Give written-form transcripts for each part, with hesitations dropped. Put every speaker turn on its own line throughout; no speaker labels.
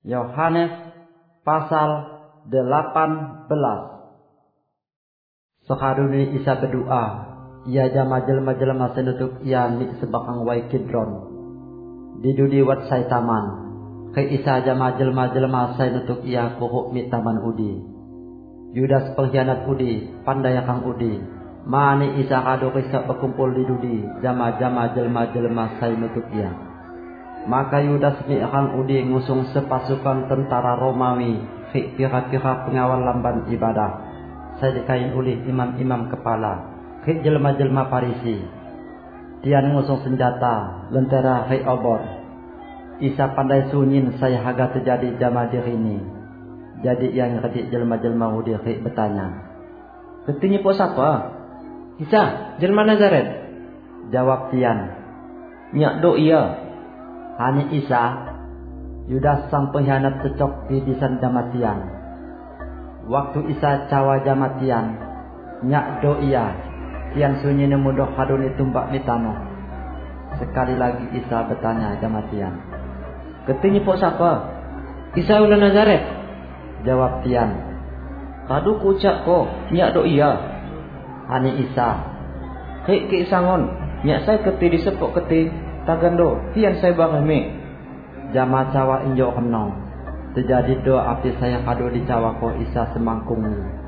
Yohanes pasal 18. Sakaduni Isa berdoa, ia jama jelma-jelma senutuk ia ni sebakang wai Kidron. Didudi wat sai taman. Ke Isa jama jelma-jelma senutuk ia kuhuk mi taman udi. Yudas pengkhianat udi, pandai kang udi. Mani Isa kado kisah berkumpul di dudi jama-jama jelma-jelma senutuk ia. Maka Yudas mi kang udi ngusung sepasukan tentara Romawi, pihak-pihak pengawal lamban ibadah. Saya dikain oleh imam-imam kepala, jelma-jelma Parisi. Tian ngusung senjata, lentera obor. Isa pandai sunyin saya haga terjadi jama diri ini. Jadi yang ketik jelma-jelma udi bertanya, "Ketinggi pos apa?" "Isa, jelma Nazaret." Jawab Tian. "Nyak do iya." Hani Isa, Yudas sang pengkhianat cecok di disan jamatian. Waktu Isa cawa jamatian, nyak do iya, Tian sunyi nemudoh haduni tumbak mitano. Sekali lagi Isa bertanya jamatian, "Ketinggi pok siapa?" "Isa ulah Nazaret." Jawab Tian. "Kadu kucak ko, nyak do iya." Hani Isa, "Hei sangon, nyak saya keti disepok keti, tagando, Tian saya bahame." Jama cawa injo kenong. Terjadi doa api saya kado dicawa ko Isa semangkung.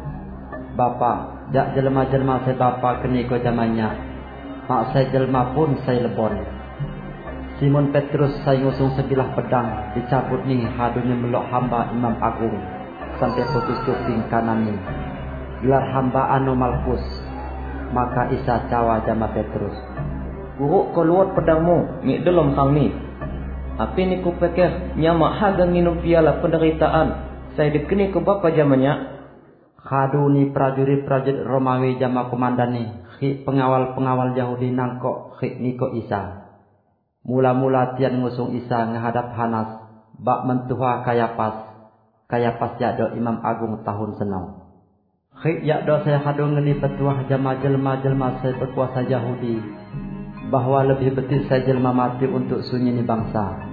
"Bapa, jak jelma-jelma saya bapa keni ko jamannya. Mak saya jelma pun saya lebon." Simon Petrus saya ngusung sebilah pedang, dicabut nih hadunya melok hamba Imam Agung sampai putus kuping kanan nih. Gelar hamba anu Malkus. Maka Isa cawa jama Petrus, "Guru keluar pedangmu, ni dalam kang ni. Api ni ku pikir nyamak hagang minum piala penderitaan. Saya dikeni ke bapa jamannya." Kadu ni prajurit-prajurit Romawi jama komandan ni, pengawal-pengawal Yahudi nangkok niko Isa. Mula-mula Tian ngusung Isa ngehadap Hanas, bak mentuha Kayapas yakdo Imam Agung tahun senau. Yakdo saya kadu ngeni petuah jama jelma-jelma saya berkuasa Yahudi, bahwa lebih betul saya jelma mati untuk sunyi ni bangsa.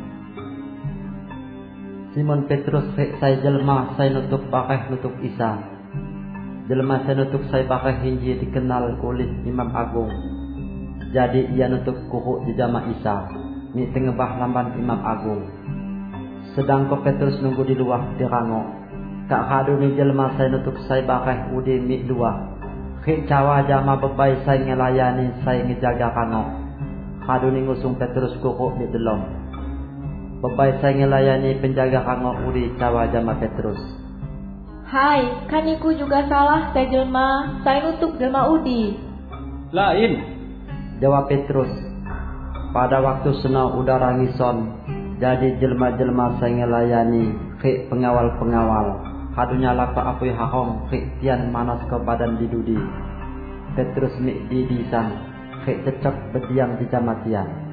Simon Petrus saya jelma saya nutuk pakai nutuk Isa. Jelma saya nutuk saya pakai hinji dikenal oleh Imam Agung. Jadi ia nutuk kuhuk di jama Isa, ni tengebah lamban Imam Agung. Sedang ko Petrus nunggu di luar di rangok. Kak hadu ni jelma saya nutuk saya pakai udi mi luar. Cawa jama bebai saya ngelayani saya ngejaga rangok. Hadu ni ngusung Petrus kuhuk di delom. Bebai saya ngelayani penjaga rangok udi cawa jama Petrus.
"Hai, kaniku juga salah saya jelma, saya nutuk jelma udi."
"Lain,"
jawab Petrus. Pada waktu senau udara ngison, jadi jelma-jelma saya ngelayani pengawal-pengawal. Hadunya lapa apui hahong Tian manas ke badan didudi. Petrus mik didisan cecok berdiam di jamatian.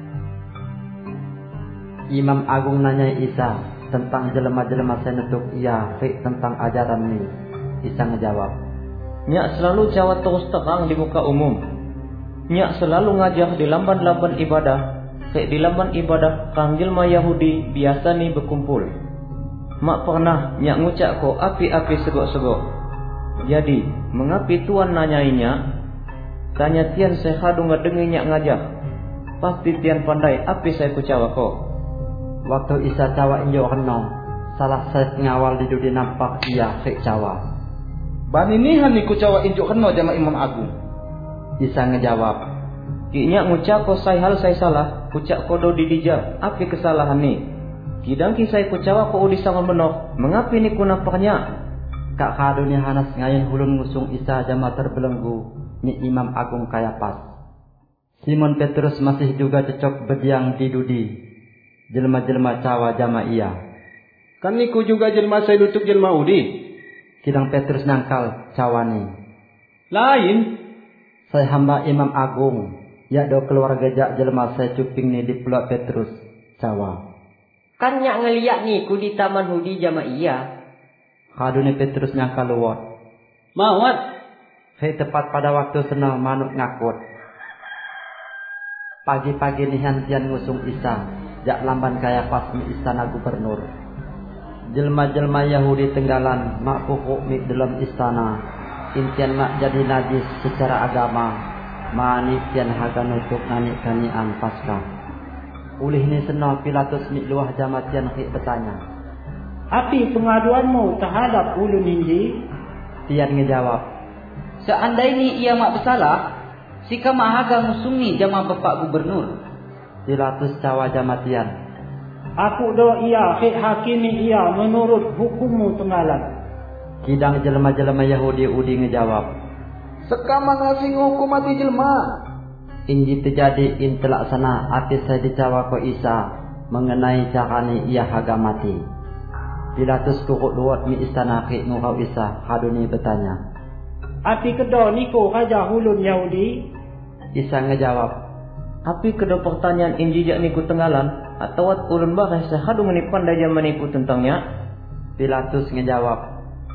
Imam Agung nanya Isa tentang jelema-jelema saya nutuk ia tentang ajaran ni. Isa ngejawab, "Nyak selalu cawa terus terang di muka umum. Nyak selalu ngajar di lamban-lamban ibadah. Di lamban ibadah kang jelma Yahudi biasa ni berkumpul. Mak pernah nyak ngucak ko api-api segok-segok. Jadi mengapi Tuan nanyainya? Tanya Tian saya hadu ngedengi nyak ngajar. Pasti Tian pandai api saya kucawa ko." Waktu Isa cawa injo kenong, salah saya pengawal di dudi nampak ia cawa.
"Bani nihan ni kucawa injo keno jama Imam Agung."
Isa ngejawab,
"Nyak ngucak ko saya hal saya salah, kucak ko do didija, api kesalahan ni. Kidang ki saya kucawa ko udi sangon benok, mengapi ni ku nampaknya?"
Kak hadu ni Hanas ngayen hulun ngusung Isa jama terbelenggu ni Imam Agung Kayapas. Simon Petrus masih juga cecok berdiam di dudi. Jelma-jelma cawa jama ia,
"Kan niku juga jelma saya nutuk jelma udi."
Kidang Petrus nangkal cawani,
"Lain,
saya hamba Imam Agung, yakdo keluarga jak jelma saya cuping ni di pulau Petrus cawa."
"Kan nyak ngeliat nih ku di taman hudi jama iya."
Kadune Petrus nyangkal luwat.
"Mawat."
Tepat pada waktu senang manuk ngakut. Pagi-pagi nihan Tian ngusung Isa jak lamban Kayapas di istana gubernur. jelma-jelma Yahudi tenggalan mak pukuk mi dalam istana. Intian mak jadi najis secara agama. Mani tian haga nutuk nanik kanian Paskah. Ulih ni senang Pilatus mi luah jamatian khik bertanya.
Api pengaduanmu terhadap ulun inji?
Tian ngejawab.
Seandainya ia mak bersalah, sika mak haga musungi jama bapak gubernur.
Pilatus cawa jamatian.
Aku do ia khik hakimi ia menurut hukummu tenggalan.
Kidang jelma-jelma Yahudi udi ngejawab.
Sekama ngasih hukum mati jelma.
Inji terjadi in telaksana hati saya dicawa ko Isa mengenai cakani ia haga mati. Pilatus kukuk luat mi istana khik ngukau Isa haduni bertanya.
Api kedo niko raja hulun Yahudi?
Isa ngejawab.
Api kedo pertanyaan inji jak niku tenggalan atau wat ulun bahas sehadu ngeni pandai jaman niku tentangnya?
Pilatus ngejawab.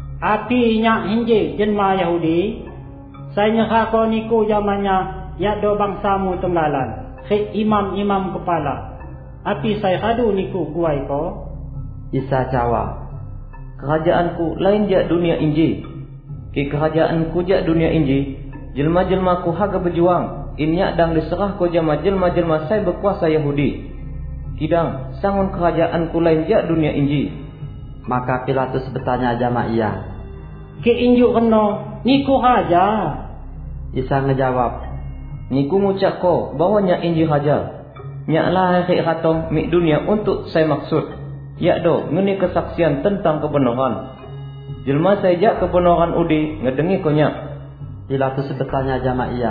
Api nyak inji jenma Yahudi? Saya nyekako niku zamannya yak do bangsamu tenggalan. Khik imam-imam kepala. Api saya hadu niku guai ko?
Isa cawa.
Kerajaanku lain jak dunia inji. Ki kerajaanku jak dunia inji. Jelma-jelma ku haga berjuang. Inyak dang diserah ko jama jelma-jelma saya berkuasa Yahudi. Kidang sangun kerajaanku lain jak dunia inji.
Maka Pilatus bertanya jama ia.
Ki injuk kena niku raja?
Isa ngejawab.
Niku ngucap ko bahawa nyak inji raja. Nyak lah khik ratong mik dunia untuk saya maksud. Yak do ngeni kesaksian tentang kebenaran. Jelma saya jak kebenaran udi ngedengi ko nyak.
Pilatus bertanya jama ia.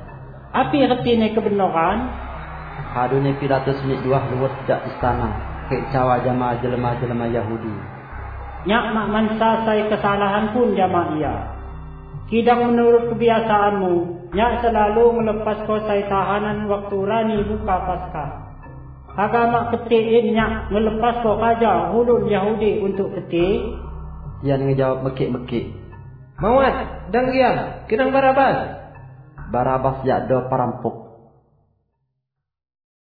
Api reti ni kebenaran?
Haduni Pilatus mi dua luwet jak istana. Khik cawa jama jelma-jelma Yahudi.
Nyak mak mansa saya kesalahan pun jama ia. Kidang menurut kebiasaanmu, nyak selalu melepas ko saya tahanan waktu rani buka Paskah. Agama ketiin nyak melepas ko raja hulun Yahudi untuk ketik.
Tian ngejawab mekik-mekik.
Mawat, dan gian, kidang Barabas.
Barabas jak do perampok.